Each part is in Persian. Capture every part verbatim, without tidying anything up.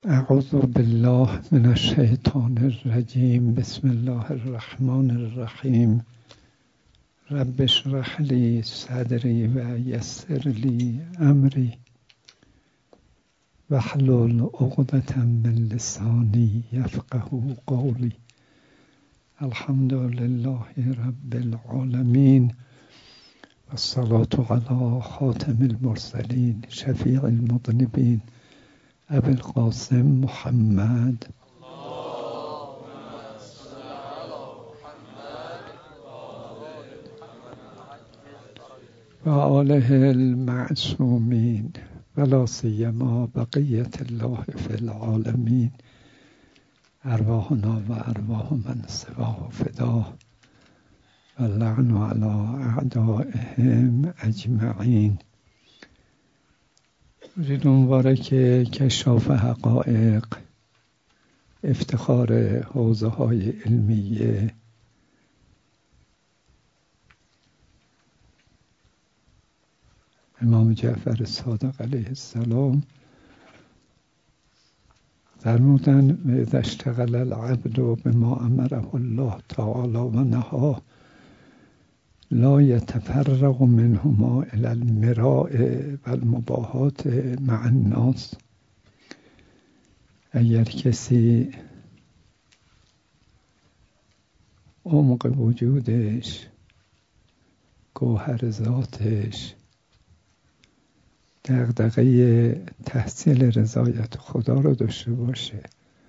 اعوذ بالله من الشیطان الرجیم. بسم الله الرحمن الرحیم. رب اشرح لی صدری و یسر لی امری واحلل عقدة من لسانی یفقهوا قولی. الحمد لله رب العالمین و الصلاة علی خاتم المرسلین شفیع المذنبین ابی القاسم محمد و آله المعصومین و لا سیما بقیت الله فی العالمین. ارواحنا و ارواح من سواه فداه و اللعن علی اعدائهم اجمعین. روز مبارک کشاف حقایق، افتخار حوزه های علمیه، امام جعفر صادق علیه السلام فرمودن اذا اشتغل العبد بما امره الله تعالی و نهاه لا يتفرغ منهما الى المراء و المباهات مع الناس. اگر کسی عمق وجودش، گوهر ذاتش دغدغه تحصیل رضایت خدا رو داشته باشه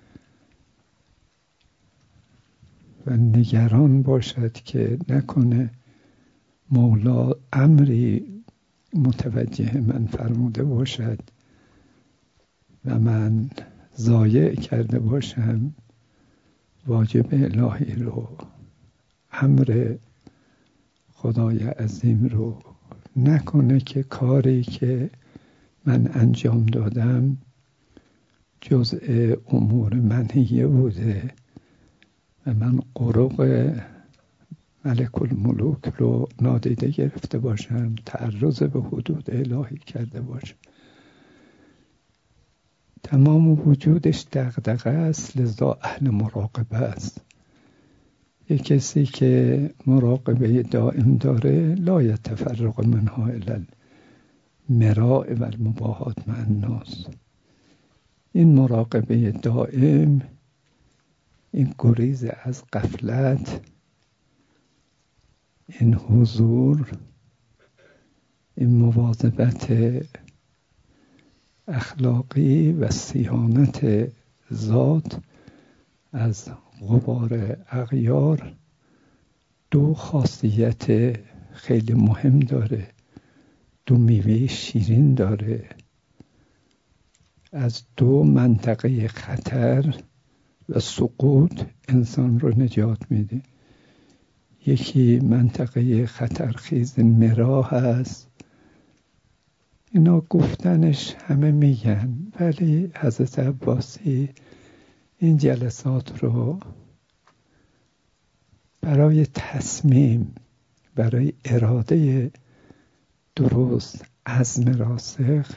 و نگران باشد که نکنه مولا امری متوجه من فرموده باشد و من ضایع کرده باشم واجب الهی رو، امر خدای عظیم رو، نکنه که کاری که من انجام دادم جزء امور منهیه بوده و من قرق ملک الملوک رو نادیده گرفته باشم، تعرض به حدود الهی کرده باشم. تمام وجودش دغدغه است، لذا اهل مراقبه است. یک کسی که مراقبه دائم داره لا یتفرق منها الی المراء و المباهات مع الناس. این مراقبه دائم، این گریز از غفلت، این حضور، این مواظبت اخلاقی و صیانت ذات از غبار اغیار دو خاصیت خیلی مهم داره، دو میوه شیرین داره، از دو منطقه خطر و سقوط انسان رو نجات میده. یکی منطقه خطرخیز مرا هست، اینا گفتنش همه میگن، ولی حضرت عباسی این جلسات رو برای تصمیم، برای اراده درست، عزم راسخ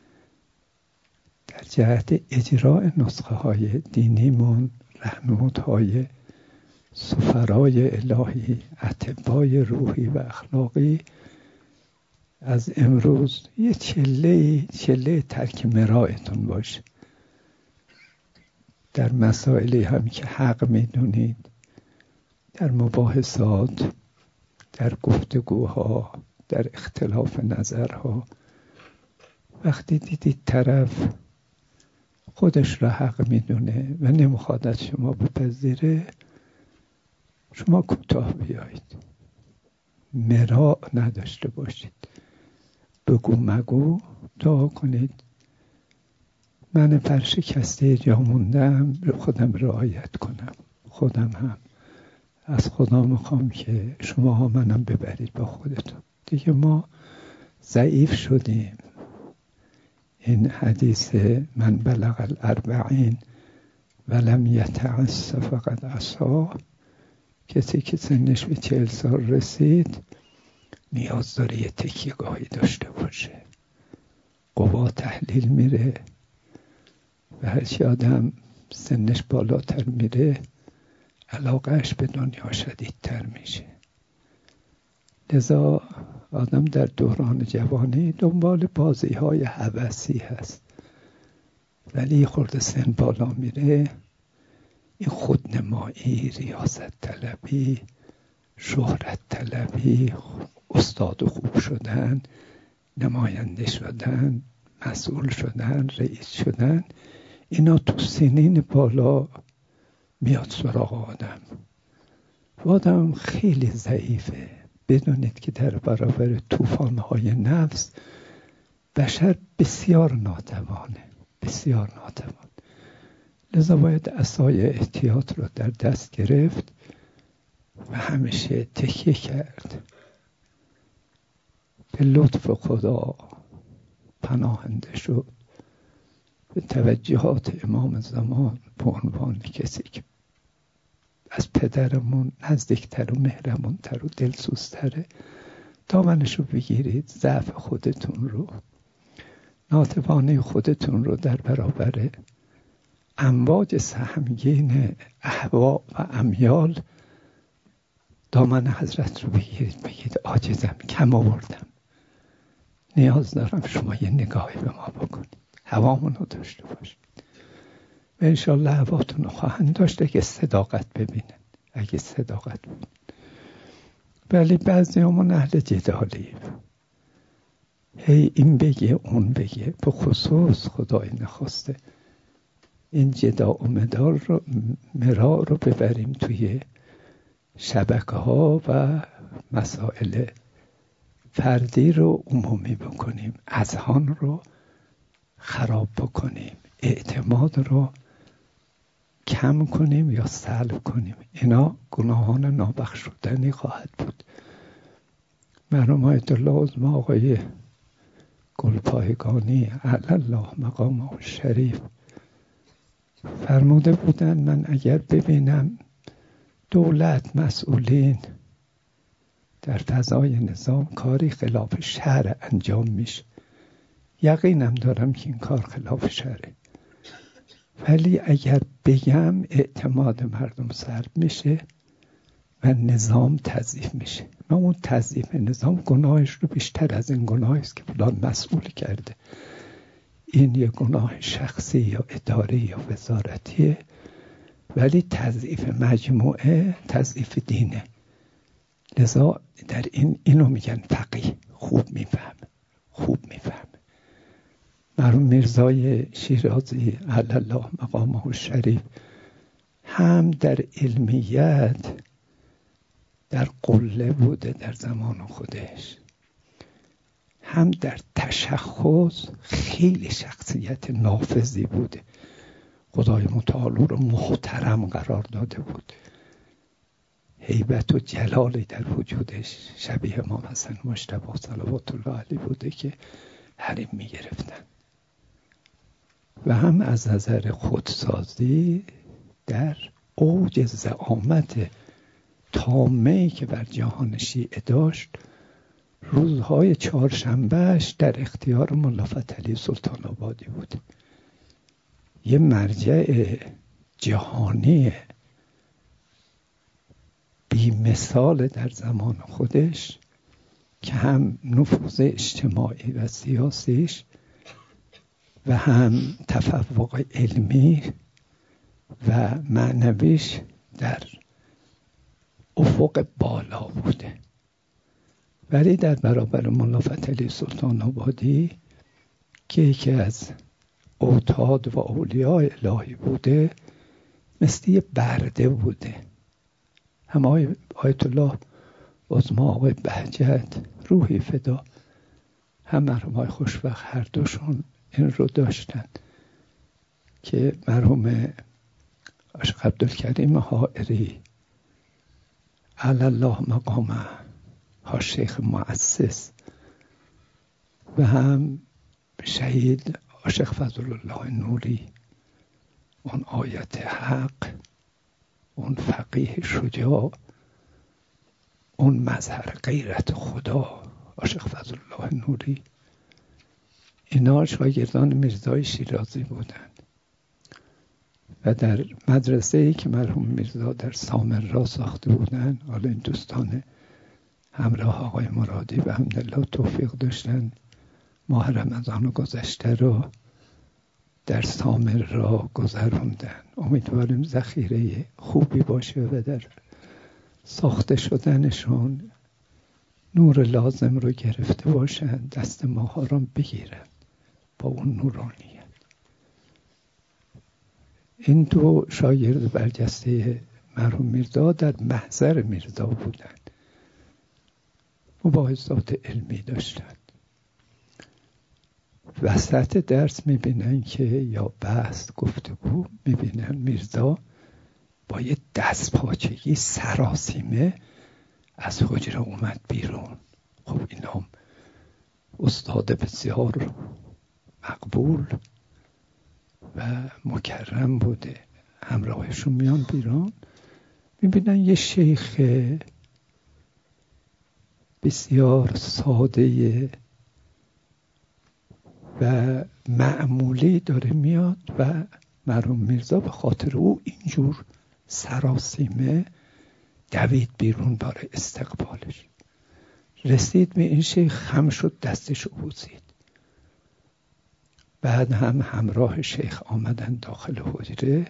در جهت اجراء نسخه های دینیمون، رهنمودهای سفرای الهی، اطبای روحی و اخلاقی، از امروز یه چله چله ترک مرایتون باشه در مسائلی هم که حق میدونید، در مباحثات، در گفتگوها، در اختلاف نظرها. وقتی دیدید طرف خودش را حق میدونه و نمیخواد از شما بپذیره، شما کوتاه بیایید، مراء نداشته باشید، بگو مگو، دعا کنید من فرشکسته جا موندم، خودم رعایت کنم. خودم هم از خدا میخوام که شما ها منم ببرید با خودتون. دیگه ما ضعیف شدیم. این حدیث من بلغ الاربعین ولم یتعص فقد عصا، کسی که سنش به چهل سال رسید نیاز داره یه تکیه‌گاهی داشته باشه. قوا تحلیل میره، و هرچی آدم سنش بالاتر میره علاقهش به دنیا شدیدتر میشه. لذا آدم در دوران جوانی دنبال بازی های هوسی هست، ولی خورده سن بالا میره این خودنمایی، ریاست طلبی، شهرت طلبی، استاد خوب شدن، نماینده شدن، مسئول شدن، رئیس شدن، اینا تو سنین بالا میاد سراغ آدم و آدم خیلی ضعیفه. بدونید که در برابر طوفان‌های نفس بشر بسیار ناتوانه، بسیار ناتوان. لذا باید عصای احتیاط رو در دست گرفت و همیشه تکیه کرد به لطف خدا، پناهنده شد به توجهات امام زمان به عنوان کسی که از پدرمون نزدیکتر و مهربونتر و دلسوزتره. دامنشو بگیرید، ضعف خودتون رو، ناتوانی خودتون رو در برابر امواج سهمگین اهوا و امیال دامن حضرت رو بگیرید، بگید عاجزم، کم آوردم، نیاز دارم شما یه نگاهی به ما بکنید، هوامون رو داشته باشید و انشالله هواتون رو خواهند داشت اگه صداقت ببینن، اگه صداقت ببینن. ولی بعضی همون اهل جدالی، هی این بگه اون بگه، به خصوص خدای نخواسته این جدا و مدار رو مرا رو ببریم توی شبکه ها و مسائل فردی رو عمومی بکنیم، اذهان رو خراب بکنیم، اعتماد رو کم کنیم یا سلب کنیم. اینا گناهان نابخشودنی خواهد بود. مرحوم آیت الله عظمی آقای گلپایگانی علی الله مقامه الشریف فرموده بودن من اگر ببینم دولت، مسئولین در فضای نظام کاری خلاف شرع انجام میشه، یقینم دارم که این کار خلاف شرعه، ولی اگر بگم اعتماد مردم سلب میشه و نظام تضعیف میشه. من اون تضعیف نظام گناهش رو بیشتر از این گناهی است که فلان مسئول کرده، این یه گناه شخصی یا اداری یا وزارتیه، ولی تضعیف مجموعه تضعیف دینه. لذا در این اینو میگن فقیه، خوب میفهمه، خوب میفهمه. مرحوم میرزای شیرازی علی الله مقامه الشریف هم در علمیت در قله بوده در زمان خودش، هم در تشخص خیلی شخصیت نافذی بوده، خدای متعال رو محترم قرار داده بود، هیبت و جلالی در وجودش شبیه امام حسن مجتبی صلوات الله علیه بوده که حریم می گرفتن. و هم از نظر خودسازی در اوج زعامت تامه‌ای که بر جهان شیعه داشت، روزهای چهارشنبهش در اختیار ملا فتحعلی سلطان آبادی بود، یه مرجع جهانی بی مثال در زمان خودش که هم نفوذ اجتماعی و سیاسیش و هم تفوق علمی و معنویش در افق بالا بوده. ولی در برابر ملا فتحعلی سلطان آبادی که یکی از اوتاد و اولیاء الهی بوده، مثل یه برده بوده. هم آیت الله عظمی آقای بهجت روحی فدا، هم مرحوم های خوشبخت، هر دوشون این رو داشتن که مرحوم عاشق عبدالکریم حائری علی الله مقامه ها شیخ مؤسس و هم شهید عاشق فضل الله نوری، اون آیت حق، اون فقیه شجاع، اون مظهر غیرت خدا عاشق فضل الله نوری، اینا شاگردان میرزای شیرازی بودن. و در مدرسه ای که مرحوم میرزا در سامرا ساخته بودن، حالا این دوستان همراه آقای مرادی و الحمدلله توفیق داشتن ماه رمضان گذشته رو در سامرا گذروندن. امیدواریم ذخیره خوبی باشه و در ساخته شدنشون نور لازم رو گرفته باشن، دست ماها رو بگیرن با اون نورانیت. این دو شاگرد برجسته مرحوم میرزا در محضر میرزا بودن، مباحثات علمی داشتن. وسط درس میبینن که یا بحث گفتگو میبینن میرزا با یه دست پاچگی سراسیمه از حجره اومد بیرون. خب این هم استاد بسیار مقبول و مکرم بوده، همراهشون میان بیرون، میبینن یه شیخ بسیار ساده و معمولی داره میاد و مرحوم میرزا به خاطر او اینجور سراسیمه دوید بیرون برای استقبالش. رسید به این شیخ، خم شد، دستش رو بوسید. بعد هم همراه شیخ آمدن داخل حجره.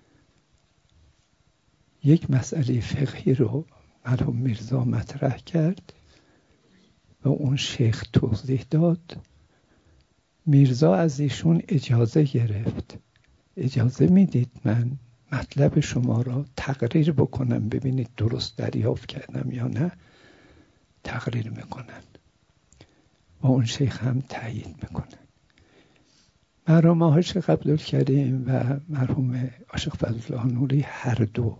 یک مسئله فقهی رو مرحوم میرزا مطرح کرد و اون شیخ توضیح داد. میرزا از ایشون اجازه گرفت، اجازه میدید من مطلب شما را تقریر بکنم ببینید درست دریافت کردم یا نه؟ تقریر میکنن و اون شیخ هم تایید میکنن. مرحوم عاشق عبدالکریم و مرحوم عاشق فضلالله نوری هر دو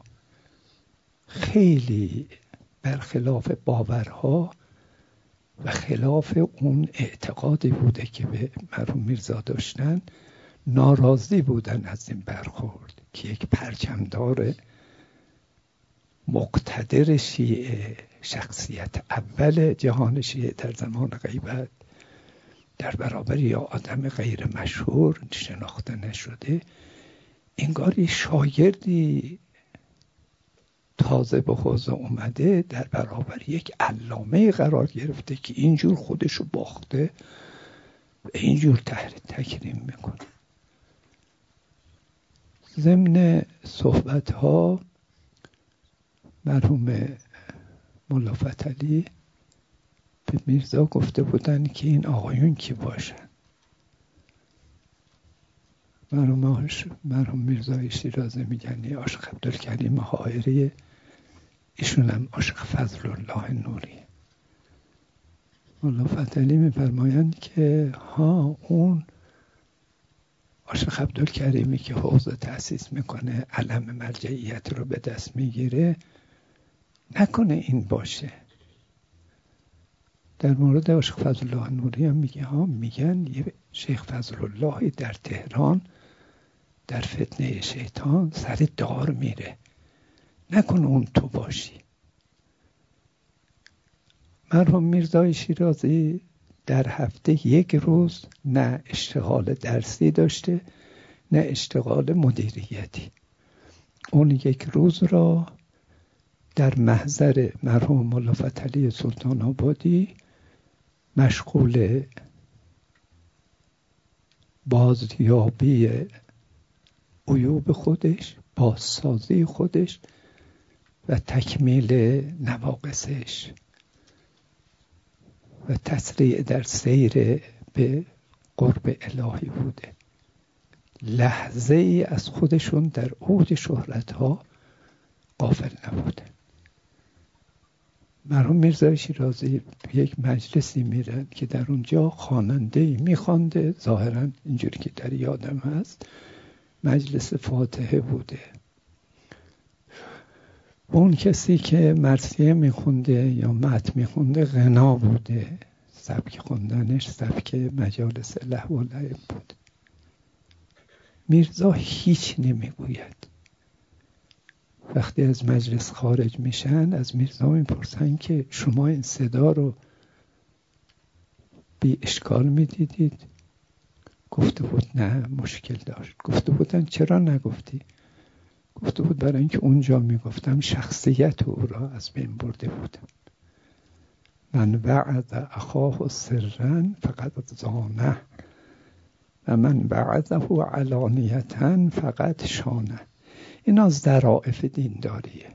خیلی برخلاف باورها و خلاف اون اعتقادی بوده که به مرحوم میرزا داشتن، ناراضی بودن از این برخورد که یک پرچمدار مقتدر شیعه، شخصیت اول جهان شیعه در زمان غیبت، در برابر یا آدم غیر مشهور شناخته نشده، انگار یه شاگردی تازه به حوزه اومده در برابر یک علامه قرار گرفته که اینجور خودشو باخته و اینجور تکریم میکنه. ضمن صحبت ها مرحوم ملا فتحعلی به میرزا گفته بودن که این آقایون کی باشن. مرحوم مرحوم میرزا شیرازی میگن عاشق عبدالکریم حائری، ایشون هم عاشق فضل الله نوری. ملا فتحعلی میفرمایند که ها اون عاشق عبدالکریمی که حوزه تأسیس میکنه، علم مرجعیت رو به دست میگیره، نکنه این باشه. در مورد عاشق فضل الله نوری هم میگه ها میگن یه شیخ فضل الله در تهران در فتنه شیطان سر دار میره، نکنه اون تو باشی. مرحوم میرزا شیرازی در هفته یک روز نه اشتغال درسی داشته نه اشتغال مدیریتی. اون یک روز را در محضر مرحوم ملا فتحعلی سلطان آبادی مشغول بازیابی عیوب خودش، بازسازی خودش و تکمیل نواقصش و تسریع در سیر به قرب الهی بوده. لحظه ای از خودشون در اوج شهرت ها غافل نبوده. مرحوم میرزا شیرازی یک مجلسی میرن که در اونجا خواننده‌ای میخوانده، ظاهرا اینجوری که در یادم هست مجلس فاتحه بوده. اون کسی که مرثیه میخونده یا متن میخونده غنا بوده، سبک خوندنش سبک مجالس لهو و لعب بود. میرزا هیچ نمیگوید. وقتی از مجلس خارج میشن از میرزا میپرسن که شما این صدا رو بی اشکال میدیدید؟ گفته بود نه، مشکل داشت. گفته بودن چرا نگفتی؟ گفته بود برای اینکه اونجا میگفتم شخصیت او را از بین برده بودم. من وعد اخاه سرا فقط زانه و من وعده علانیتا فقط شانه. این از ظرافت دینداریه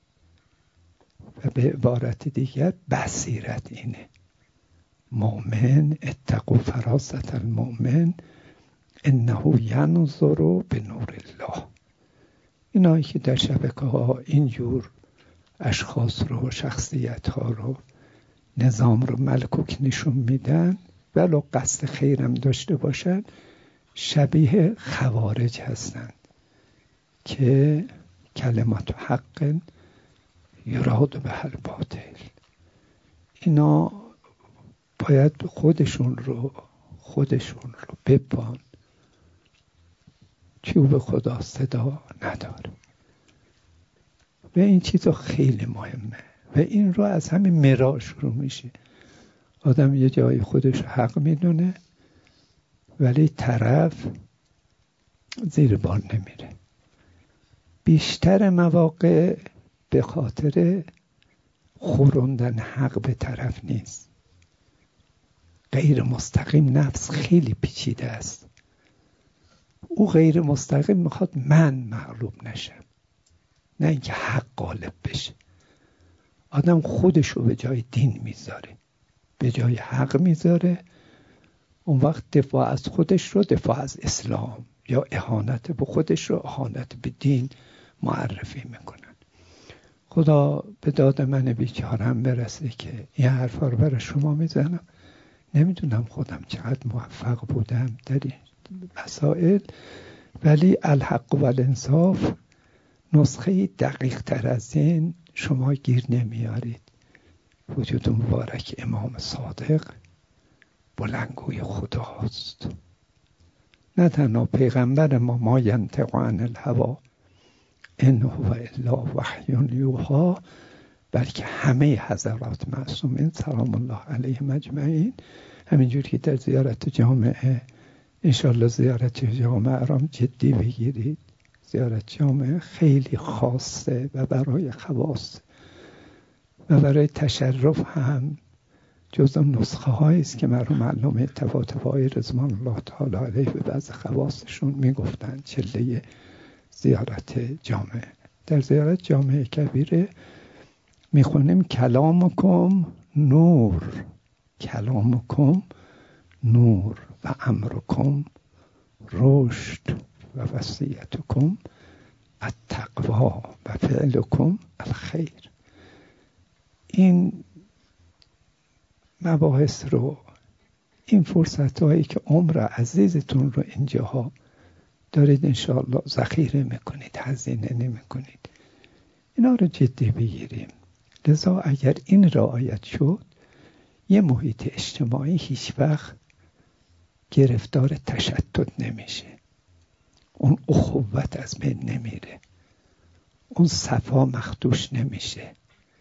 و به عبارت دیگر بصیرت اینه. مؤمن اتقوا فراست المؤمن انه ینظر به نور الله. اینایی که در شبکه ها اینجور اشخاص رو، شخصیت ها رو، نظام رو ملکوک نشون میدن ولو قصد خیرم داشته باشن، شبیه خوارج هستند که کلمات حق یراد به الباطل. اینا باید خودشون رو خودشون رو بپان. چوب خدا صدا نداره و این چیزا خیلی مهمه و این رو از همین مرا شروع میشه. آدم یه جای خودش حق میدونه ولی طرف زیر بار نمیره. بیشتر مواقع به خاطر خوروندن حق به طرف نیست. غیر مستقیم نفس خیلی پیچیده است. او غیر مستقیم میخواد من مغلوب نشم، نه اینکه حق غالب بشه. آدم خودش رو به جای دین میذاره، به جای حق میذاره. اون وقت دفاع از خودش رو دفاع از اسلام یا اهانت به خودش رو اهانت به دین معرفی میکنن. خدا به داد من بیچارم برسه که این حرفا رو برای شما میزنم. نمیدونم خودم چقدر موفق بودم در این مسائل، ولی الحق و الانصاف نسخه دقیق تر از این شما گیر نمیارید. وجود مبارک امام صادق بلندگوی خداست. نه تنها پیغمبر ما ما ینطق عن الهوی ان هو الا وحی یوحی، بلکه همه حضرات معصومین سلام الله علیهم اجمعین. همینجور که در زیارت جامعه انشالله زیارت جامعه را جدی بگیرید. زیارت جامعه خیلی خاصه و برای خواص و برای تشرف هم جزء نسخه هایی است که مرحوم علامه طباطبایی رضوان الله تعالی علیه به بعض خواصشون میگفتن. چله زیارت جامعه. در زیارت جامعه کبیره میخونیم کلامکم نور، کلامکم نور و امرکم رشد و وصیتکم التقوا و فعلکم الخیر. این مباحث رو، این فرصت هایی که عمر عزیزتون رو اینجاها دارید انشاءالله ذخیره میکنید، هزینه نمیکنید، اینا رو جدی بگیریم. لذا اگر این رعایت شد یه محیط اجتماعی هیچ وقت گرفتار تشتت نمیشه. اون اخوت از بین نمیره، اون صفا مخدوش نمیشه،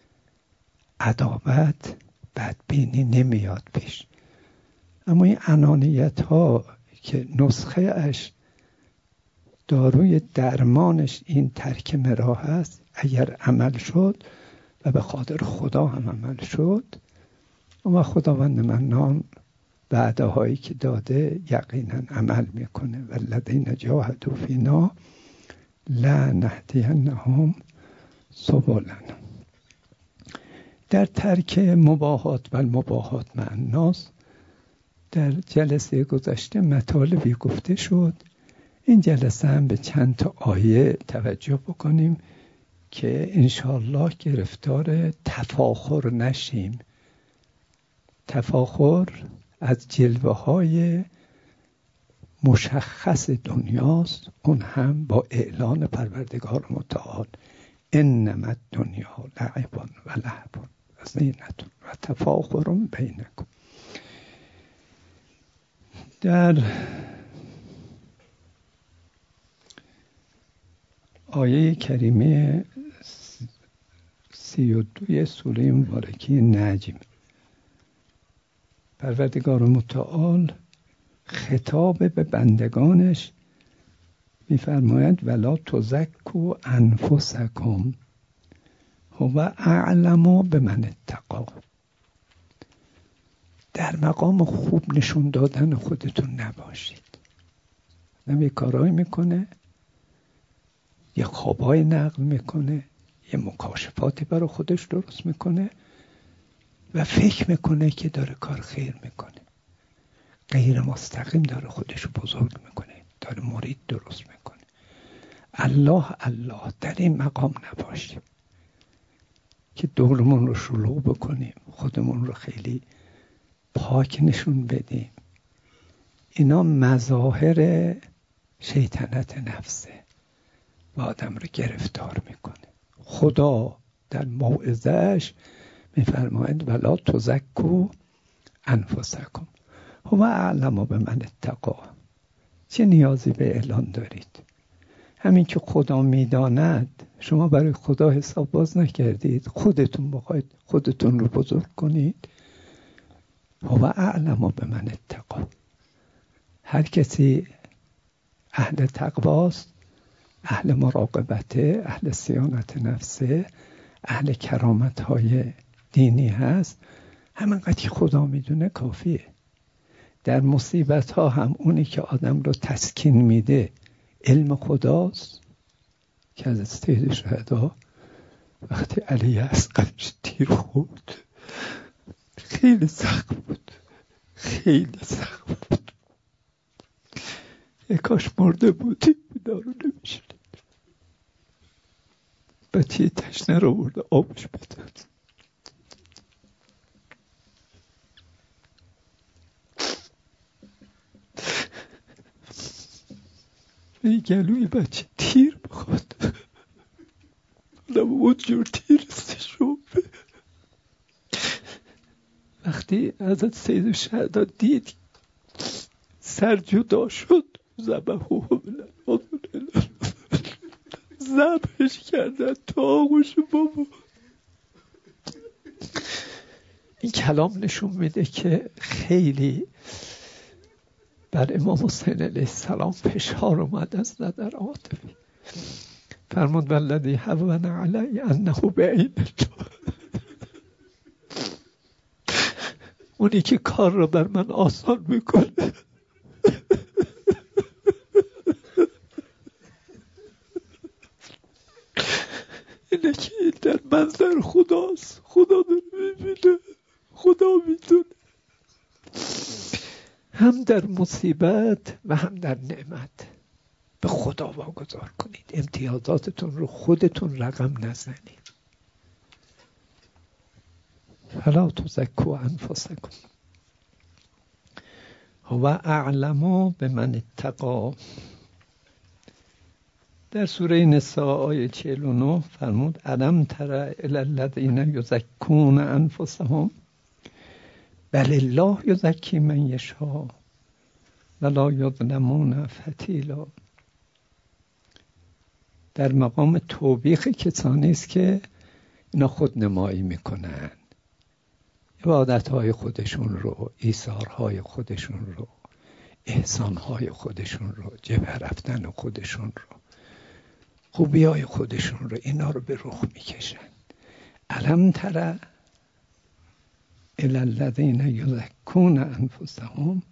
عداوت بدبینی نمیاد پیش. اما این انانیت ها که نسخه اش داروی درمانش این ترک مرا هست، اگر عمل شد و به خاطر خدا هم عمل شد، اما خداوند منان وعده هایی که داده یقینا عمل میکنه. والذین جاهدوا فینا لنهدینهم سبلنا. در ترک مباحات و المباحات مع الناس در جلسه گذشته مطالبی گفته شد. این جلسه هم به چند تا آیه توجه بکنیم که انشاءالله گرفتار تفاخر نشیم. تفاخر از جلوه های مشخص دنیاست، اون هم با اعلان پروردگار متعال انما الدنیا لعب و لهو و زینت و تفاخر بینکم. در آیه کریمه سی و دوی سوره مبارکه نجم، پروردگار متعال خطاب به بندگانش میفرماید ولا تزکوا انفسکم هو اعلم بمن اتقی. در مقام خوب نشون دادن خودتون نباشید. نه یه کارایی میکنه، یه خوابای نقل میکنه، یه مکاشفاتی برای خودش درست میکنه و فکر میکنه که داره کار خیر میکنه. غیر مستقیم داره خودشو بزرگ میکنه، داره مرید درست میکنه. الله الله در این مقام نباشیم که دورمون رو شلوغ بکنیم، خودمون رو خیلی پاک نشون بدیم. اینا مظاهر شیطنت نفسه و آدم رو گرفتار میکنه. خدا در موعظه‌اش میفرماید ولا تزکوا انفسکم هو اعلم بمن اتقی. چه نیازی به اعلان دارید؟ همین که خدا میداند، شما برای خدا حساب باز نکردید، خودتون بخواید خودتون رو بزرگ کنید. هو اعلم بمن اتقی. هر کسی اهل تقواست، اهل مراقبته، اهل صیانت نفسه، اهل کرامت‌های دینی هست، همینقدر خدا میدونه کافیه. در مصیبت‌ها هم اونی که آدم رو تسکین میده علم خداست که از سید شهدا وقتی علی اصغرش تیر خورد خیلی سخت بود، خیلی سخت بود. یک کاش مرده بودی دارو نمیشد. بچه تشنه رو برده آبش بدن. این گلوی بچه تیر بخواد، حالا اون جور تیر شوبه. وقتی حضرت سید شهدا دید سر جدا شد، ذبحوه بالله، ذبحش کردن تا آغوش بابا. این کلام نشون میده که خیلی بر امام حسین علیه السلام فشار اومد از نظر عاطفی. فرمود والذی هون علی انه بعین الله. اونی که کار رو بر من آسان میکنه اینه که در منظر خداست. خدا داره میبینه، خدا میدونه. هم در مصیبت و هم در نعمت به خدا واگذار کنید. امتیازاتتون رو خودتون رقم نزنید. فلا تزکوا انفسکم هو اعلم بمن اتقی. در سوره نساء آیه چهل و نه فرمود الم تر الی الذین یزکون انفسهم بل الله یزکی من یشاء ولا یظلمون فتیلا. در مقام توبیخ کسانی است که اینا خودنمایی میکنن، عبادتهای خودشون رو، ایثارهای خودشون رو، احسانهای خودشون رو، جبهه رفتن خودشون رو، خوبیهای خودشون رو، اینا رو به رخ میکشن. الم تر الی الذین یزکون انفسهم.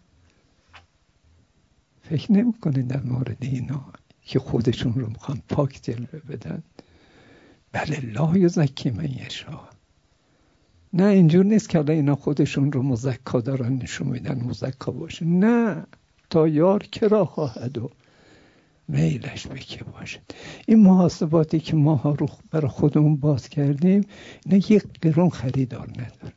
فکر نمی کنید در مورد اینا که خودشون رو میخوان پاک جلوه بدن. بل الله یزکی من یشاء. نه اینجور نیست که اینا خودشون رو مزکا دارن نشون میدن مزکا باشه. نه، تا یار کرا خواهد و میلش به که باشد. این محاسباتی که ما رو برای خودمون باز کردیم اینا یک قرون خریدار نداره.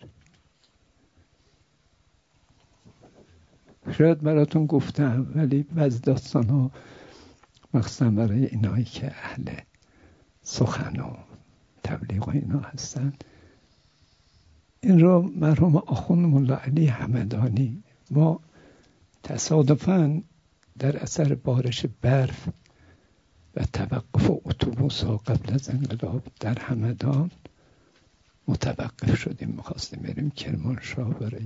شاید براتون گفتم ولی بعضی داستان ها مخصوصا برای اینایی که اهل سخن و تبلیغ و اینا هستن، این رو مرحوم آخوند ملا علی همدانی ما تصادفاً در اثر بارش برف و توقف اتوبوس ها قبل از انقلاب در همدان متوقف شدیم. میخواستیم بریم کرمانشاه برای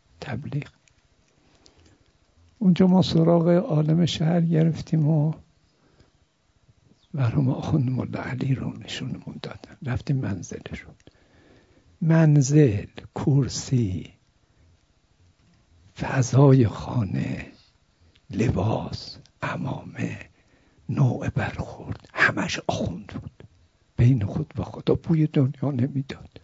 تبلیغ. اونجا ما سراغ عالم شهر گرفتیم و مرحوم آخوند ملا علی رو نشونمون دادن. رفتیم منزلشون. منزل، کرسی، فضای خانه، لباس، عمامه، نوع برخورد، همش آخوند بود. بین خود و خدا بوی دنیا نمیداد.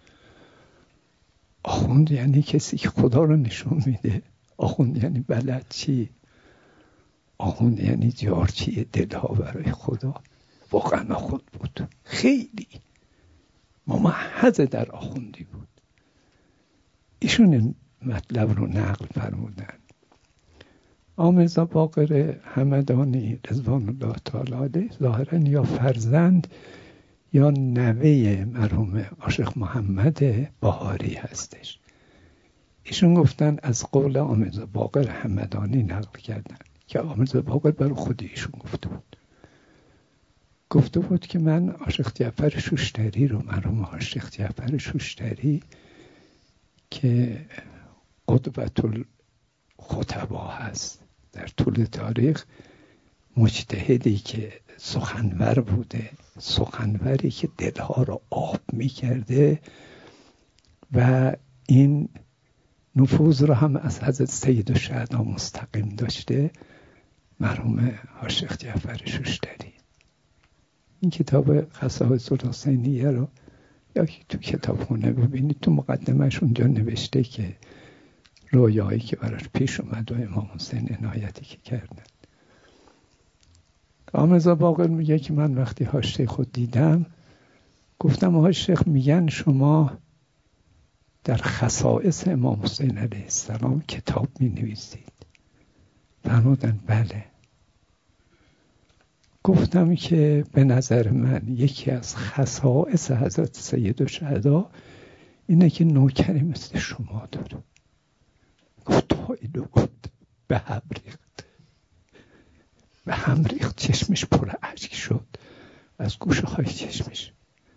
آخوند یعنی کسی که خدا رو نشون میده. آخوند یعنی بلد چی؟ آخوند یعنی جارچی دلها برای خدا. واقعا آخوند بود. خیلی ممحض در آخوندی بود. ایشون این مطلب رو نقل فرمودن. آقا میرزا باقر همدانی رضوان الله تعالی علیه ظاهرا یا فرزند یا نوه مرحوم عاشق محمد بهاری هستش. ایشون گفتن از قول آقا میرزا باقر همدانی نقل کردن که آقا میرزا باقر برای خود ایشون گفته بود. گفته بود که من عاشق جعفر شوشتری رو، مرحوم عاشق جعفر شوشتری که قدوة الخطبا هست در طول تاریخ، مجتهدی که سخنور بوده، سخنوری که دلها را آب می کرده و این نفوذ را هم از حضرت سید الشهدا مستقیم داشته، مرحوم عاشق جعفر شوشتری. این کتاب خصائص الحسینیه رو یا تو کتابخونه ببینید، تو مقدمهش اونجا نوشته که رویایی که براش پیش اومد و امام حسین عنایتی که کردن. آقا میرزا باقر میگه که من وقتی حاشیه خود دیدم گفتم آقا شیخ میگن شما در خصائص امام حسین علیه السلام کتاب می نویسید. فرمودن بله. گفتم که به نظر من یکی از خصائص حضرت سید الشهدا اینه که نوکری مثل شما داره. گفت تا اینو گفت به هم ریخت به هم ریخت چشمش پر اشک شد، از گوشه های چشمش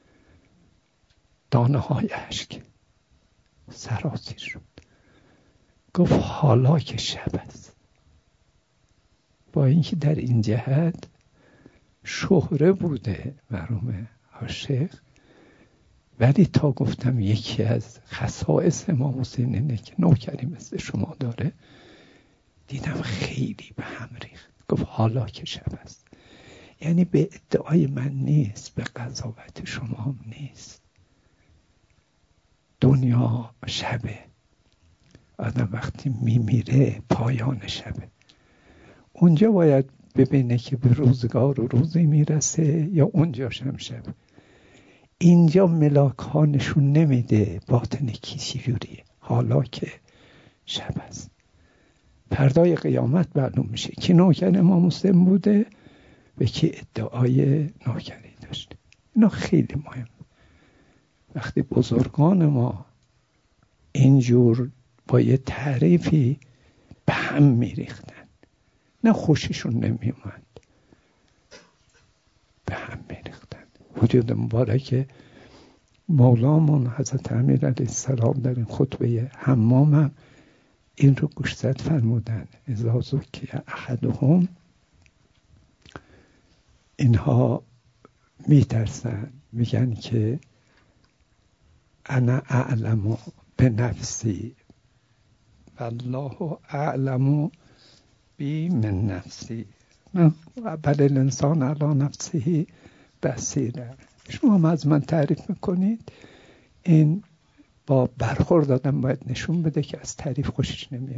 دانه های اشک سرازیر شد. گفت حالا که شب است، با اینکه در این جهت شهره بوده مرحوم عاشق، ولی تا گفتم یکی از خصائص امام حسین اینه که نوکری مثل شما داره، دیدم خیلی به هم ریخت. گفت حالا که شب است، یعنی به ادعای من نیست، به قضاوت شما هم نیست. دنیا شبه، آدم وقتی میمیره پایان شبه، اونجا باید ببینه که به روزگار و روزی میرسه یا اونجاش هم شبه. اینجا ملاک ها نشون نمیده باطن کی چجوریه، حالا که شب است. پردای قیامت معلوم میشه که نوکر امام حسین بوده و که ادعای نوکری داشته. اینا خیلی مهم. وقتی بزرگان ما اینجور با یه تعریفی به هم میریختن، نه خوششون نمیومد، به هم میریختن. وجود مبارک مولامون حضرت امیر علیه السلام در این خطبه حمام هم این رو گوشزد فرمودن. اذا ذکی احدهم، اینها میترسن، میگن که انا اعلم به نفسی والله اعلم بی من نفسی، بل الانسان علی نفسه بصیره. شما هم از من تعریف میکنید، این با برخورد آدم باید نشون بده که از تعریف خوشش نمیاد،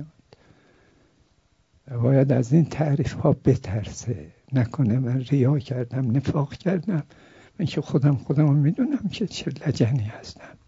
باید از این تعریف ها بترسه، نکنه من ریا کردم، نفاق کردم، من که خودم خودم میدونم که چه لجنی هستم،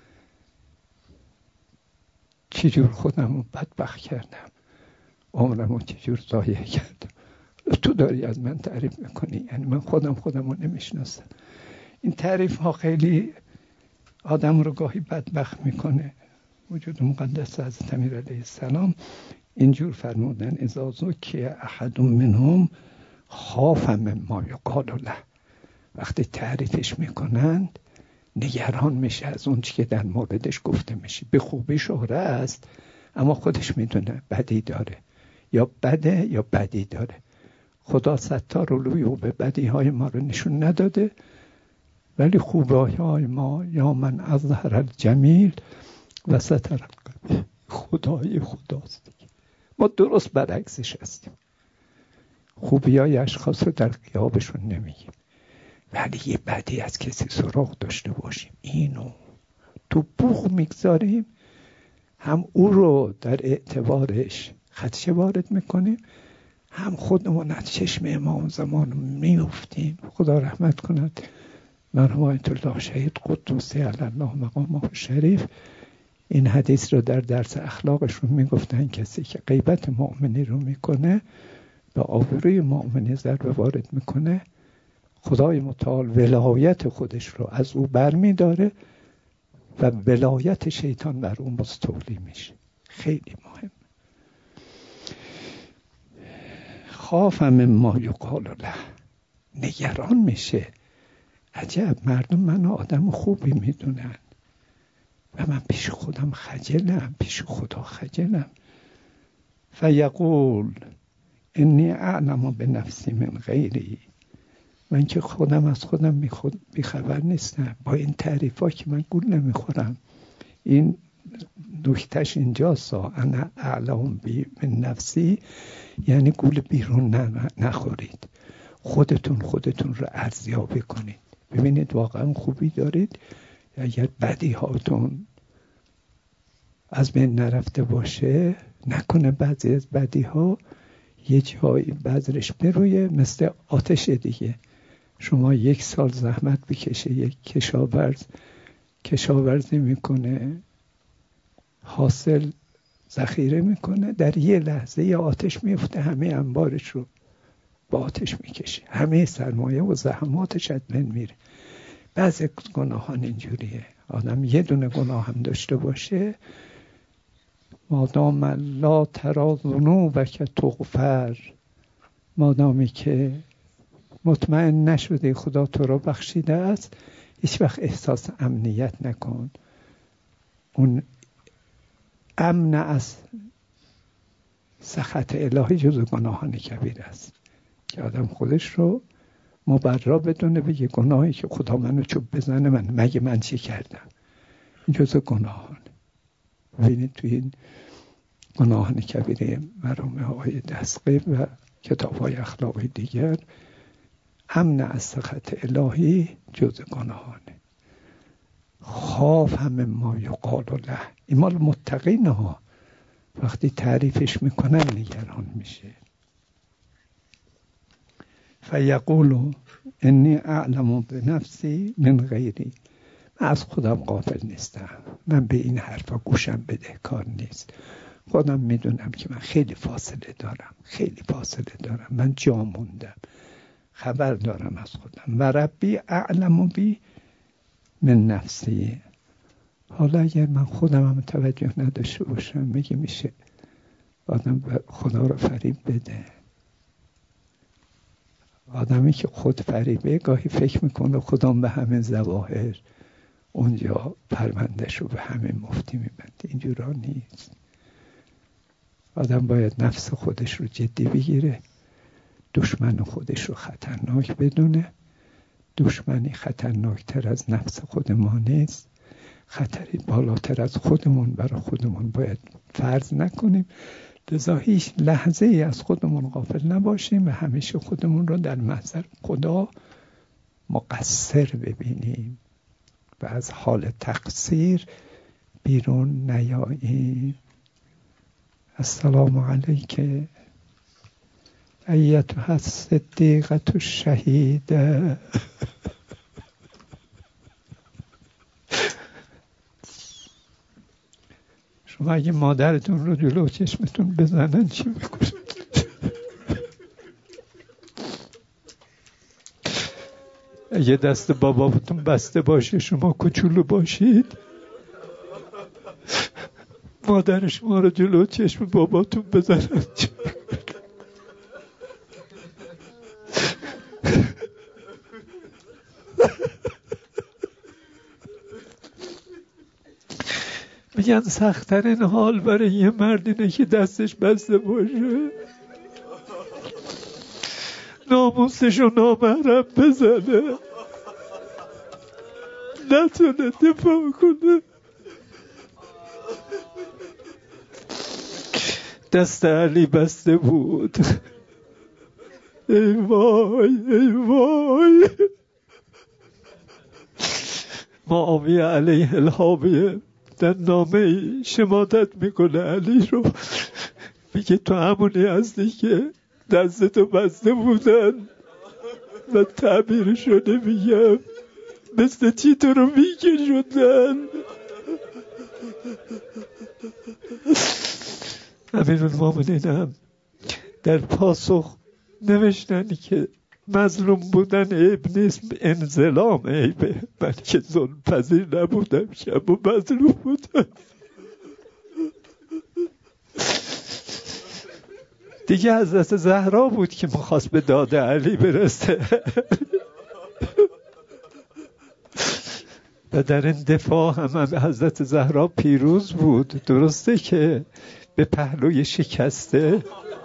چجور خودم رو بدبخت کردم، عمرم رو چجور ضایع کردم، تو داری از من تعریف میکنی؟ یعنی من خودم خودم رو نمیشناسم. این تعریف ها خیلی آدم رو گاهی بدبخت میکنه. وجود مقدس حضرت امیر علیه السلام اینجور فرمودن اذا ذکی احد منهم خاف مما یقال له، وقتی تعریفش میکنند نگران میشه از اون چی که در موردش گفته میشه. به خوبی شهره است اما خودش میدونه بدی داره، یا بده یا بدی داره. خدا ستار العیوب بدی های ما رو نشون نداده، ولی خوبی های ما یا من اظهر الجمیل و ستر القبیح، خدای خداست دیگه. ما درست برعکسش هستیم. خوبی های اشخاص رو در غیابشون نمیگیم، ولی یه بدی از کسی سراغ داشته باشیم اینو تو بوق میگذاریم، هم او رو در اعتبارش خدشه وارد میکنیم، هم خودمون از چشم امام زمان میفتیم. خدا رحمت کند مرحوم آیت الله شهید قدوسی علی الله مقامه شریف این حدیث رو در درس اخلاقشون میگفتن کسی که غیبت مؤمنی رو میکنه به آبروی مؤمنی ضربه وارد میکنه، خدای متعال ولایت خودش رو از او برمیداره و ولایت شیطان بر اون مستولی میشه. خیلی مهم. خافم مما یقال له، نگران میشه، عجب مردم من آدم خوبی میدونن و من پیش خودم خجلم، پیش خدا خجلم. فیقول انی اعلم بنفسی من غیری، من که خودم از خودم بیخبر نیستم، با این تعریفا که من گول نمیخورم. این نکتهش اینجاست، انا اعلم بی من نفسی، یعنی گول بیرون نخورید، خودتون خودتون رو ارزیابی کنید، ببینید واقعا خوبی دارید یا اگر بدی هاتون از بین نرفته باشه، نکنه بعضی از بدی ها یه جایی بذرش برویه، مثل آتش دیگه. شما یک سال زحمت بکشه، یک کشاورز کشاورزی میکنه، حاصل ذخیره میکنه، در یه لحظه یه آتش میفته، همه انبارش رو با آتش میکشه، همه سرمایه و زحماتش از بین میره. بعضی گناهان اینجوریه، آدم یه دونه گناه هم داشته باشه، مادام لا تری ذنوبک تغفر، مادامی که مطمئن نشده خدا تو را بخشیده است، هیچ وقت احساس امنیت نکن. اون امن از سخط الهی جزو گناهان کبیر است که آدم خودش رو مبرا بدونه، بگه گناهی که خدا منو چوب بزنه، من مگه من چی کردم؟ این جزو گناهان. ببینید توی این گناهان کبیره مرحوم های دستقیب و کتاب های اخلاقی دیگر، امن از سخط الهی جزو گناهانه. خاف هم ما یقال له، این مال متقین ها، وقتی تعریفش میکنن نگران میشه. فیقولو انی اعلم بنفسی من غیری، من از خودم غافل نیستم، من به این حرفا گوشم بدهکار نیست، خودم میدونم که من خیلی فاصله دارم، خیلی فاصله دارم، من جا موندم، خبر دارم از خودم. و ربی اعلم بی من نفسی، حالا اگر من خودم هم توجه نداشته باشم، میگه میشه آدم خدا رو فریب بده. آدمی که خود فریبه گاهی فکر میکنه خودم به همه ظواهر اونجا پروندهش رو به همه مفتی میبنده. اینجورا نیست. آدم باید نفس خودش رو جدی بگیره، دشمن خودش رو خطرناک بدونه. دشمنی خطرناکتر از نفس خود ما نیست، خطری بالاتر از خودمون برای خودمون باید فرض نکنیم. لذا هیچ لحظه ای از خودمون غافل نباشیم و همیشه خودمون رو در محضر خدا مقصر ببینیم و از حال تقصیر بیرون نیاییم. السلام علیک ایتها الصدیقة الشهیده. شما اگه مادرتون رو جلو چشمتون بزنن چی میکنید؟ اگه دست باباتون بسته باشه شما کوچولو باشید، مادر شما رو جلو چشم باباتون بزنن چی میکنید؟ میگن سخت‌ترین حال برای یه مرد اینه که دستش بسته باشه. ناموسشو نامحرم بزنه، نتونه دفاع کنه. دست علی بسته بود. ای وای ای وای. معاویه علیه الحاویه در نامه شماتت میکنه علی رو، میگه تو همونی هستی که دستتو بسته بودن و تعبیر شده میگم مثل چی تو رو میگه شدن. امیرالمومنین هم در پاسخ نوشتن که مظلوم بودن عیب نیست، انظلام عیبه، بلکه ظلم پذیر نبودم که اما مظلوم بودم. دیگه حضرت زهرا بود که میخواست به داد علی برسه و در این دفاع هم حضرت زهرا پیروز بود. درسته که به پهلوی شکسته،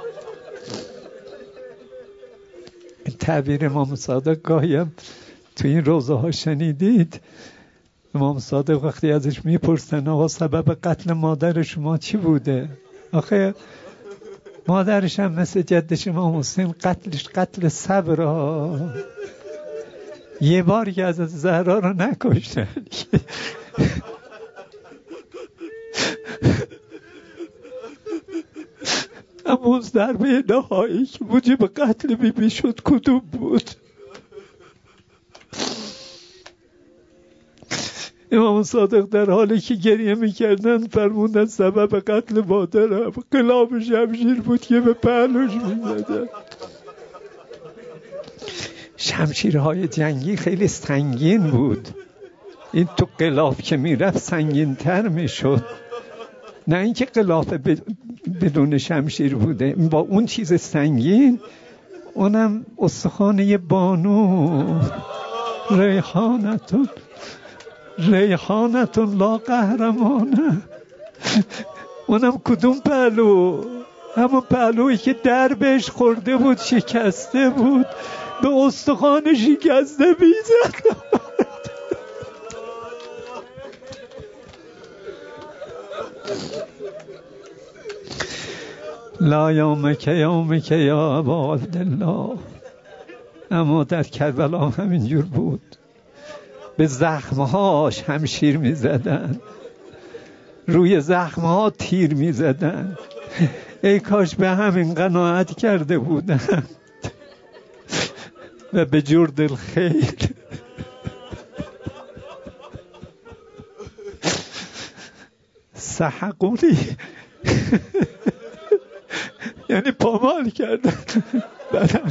این تعبیر امام صادق گاهی هم تو این روزه ها شنیدید. امام صادق وقتی ازش میپرسن آقا سبب قتل مادر شما چی بوده؟ آخه مادرش هم مثل جدش امام حسین قتلش قتل صبر ها، یه بار که حضرت زهرا رو نکشتن. اما ضربه نهایی که موجب قتل بیبی شد کدوم بود؟ امام صادق در حالی که گریه میکردن فرمودن سبب قتل مادرم قلاب شمشیر بود که به پهلوش میزدن. شمشیرهای جنگی خیلی سنگین بود، این تو قلاب که میرفت سنگین تر میشد، نه اینکه قلاف بدون شمشیر بوده، با اون چیز سنگین، اونم استخوانه بانو ریحانتون ریحانتون لا قهرمانه. اونم کدوم پهلو؟ همون پهلویی که در بهش خورده بود شکسته بود، به استخوان شکسته میزد. لا یومک یومک یا ابا عبدالله. اما در کربلا همینجور بود، به زخمهاش همشیر می زدن، روی زخمها تیر می زدن. ای کاش به همین قناعت کرده بودن و به جرد الخیل سحقونی یعنی پامال کردن بدن.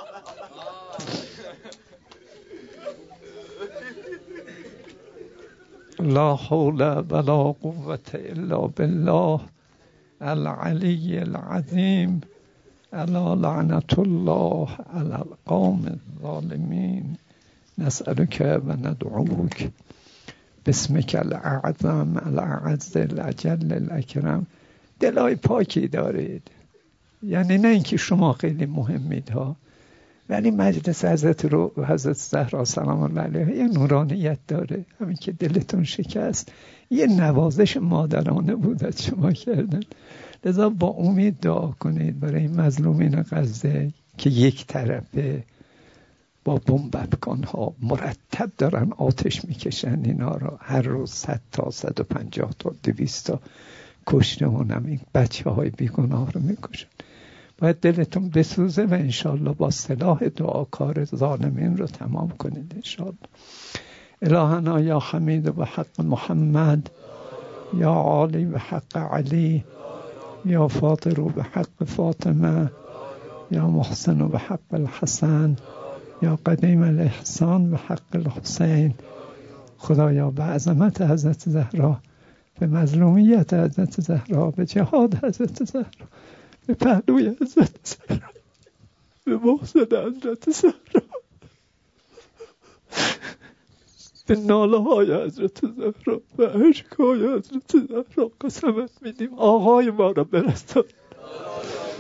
لا حول ولا قوة الا بالله العلی العظیم. الا لعنت الله علی القوم الظالمین. نسألك و ندعوك باسمك الاعظم الاعز الاجل الاکرم. دلای پاکی دارید، یعنی نه اینکه شما خیلی مهمید ها، ولی مجلس حضرت رو حضرت زهرا سلام الله علیها یه نورانیت داره. همین که دلتون شکست یه نوازش مادرانه بود از شما کردن. لذا با امید دعا کنید برای این مظلومین غزه که یک طرفه با بمب افغان ها مرتب دارن آتش میکشن اینا رو، هر روز صد تا صد و پنجاه تا دویست تا کشته، اونم این بچه های بیگناه رو میکشن. باید دلتون بسوزه و انشالله با سلاح دعا کار ظالمین رو تمام کنید انشالله. الهنا یا حمید و حق محمد، یا عالی و حق علی، یا فاطر و حق فاطمه، یا محسن و حق الحسن، یا قدیم الاحسان و حق الحسین. خدایا به عظمت حضرت زهرا، به مظلومیت حضرت زهرا، به جهاد حضرت زهرا، به پهلوی حضرت زهرا، به محسن حضرت زهرا، به ناله های حضرت زهرا، به عشق های حضرت زهرا قسمت میدیم آقای ما را برسان.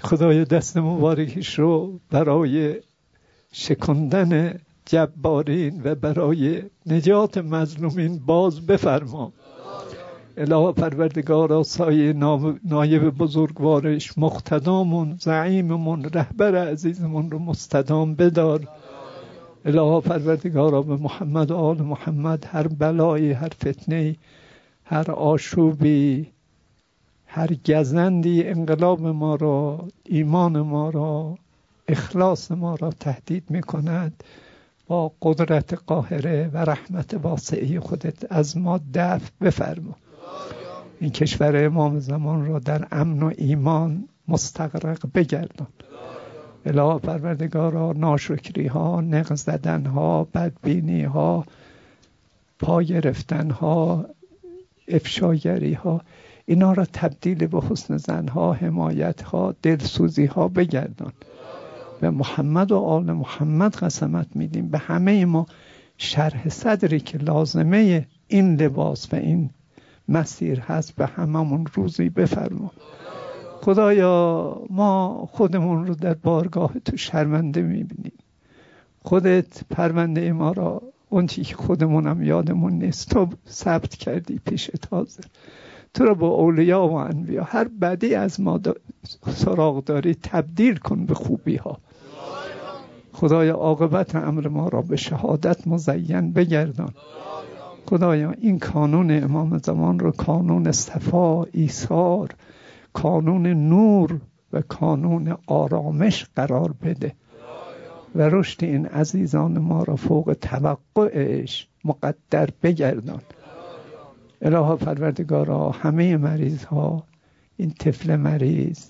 خدای دست مبارکش رو برای شکندن جبارین و برای نجات مظلومین باز بفرما. الهی پروردگارا سایه نایب بزرگوارش، مقتدامون، زعیممون، رهبر عزیزمون رو مستدام بدار. الهی پروردگارا به محمد و آل محمد هر بلایی، هر فتنه‌ای، هر آشوبی، هر گزندی انقلاب ما را، ایمان ما را، اخلاص ما را تهدید میکند، با قدرت قاهره و رحمت واسعه خودت از ما دفع بفرما. این کشور امام زمان را در امن و ایمان مستغرق بگردان. الهی پروردگارا ناشکری ها، نق زدن ها، بدبینی ها، پا گرفتن ها، افشاگری ها، اینا را تبدیل به حسن زن ها، حمایت ها، دلسوزی ها بگردان. به محمد و آل محمد قسمت میدیم به همه ما شرح صدری که لازمه این لباس و این مسیر هست به هممون روزی بفرما. خدایا ما خودمون رو در بارگاه تو شرمنده میبینیم. خودت پرونده ما را، اون چی که خودمونم یادمون نیست، تو ثبت کردی پیش حاضر. تو را با اولیا و انبیا هر بدی از ما سراغ داری تبدیل کن به خوبی ها. خدایا عاقبت امر ما را به شهادت مزین بگردان. خدایا این کانون امام زمان رو کانون صفا، ایثار، کانون نور و کانون آرامش قرار بده و رشد این عزیزان ما را فوق توقعش مقدر بگردان. الهی پروردگارا همه مریض ها، این طفل مریض،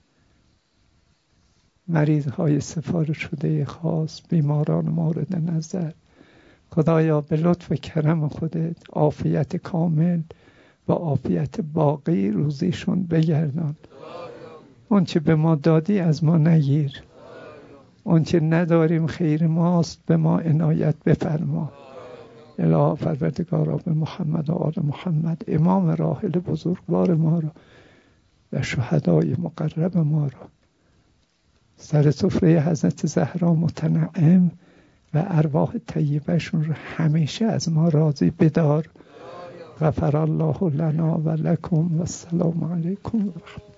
مریض های سفارش شده خاص، بیماران مورد نظر، خدایا به لطف و کرم خودت عافیت کامل و عافیت باقی روزیشون بگردان. اون چه به ما دادی از ما نگیر، اون چه نداریم خیر ماست به ما عنایت بفرما. الهی پروردگارا به محمد و آل محمد امام راحل بزرگوار ما را و شهدای مقرب ما را سر سفره حضرت زهرا متنعم و ارواح طیبهشون رو همیشه از ما راضی بدار. غفر الله لنا و لکم و السلام علیکم و رحمت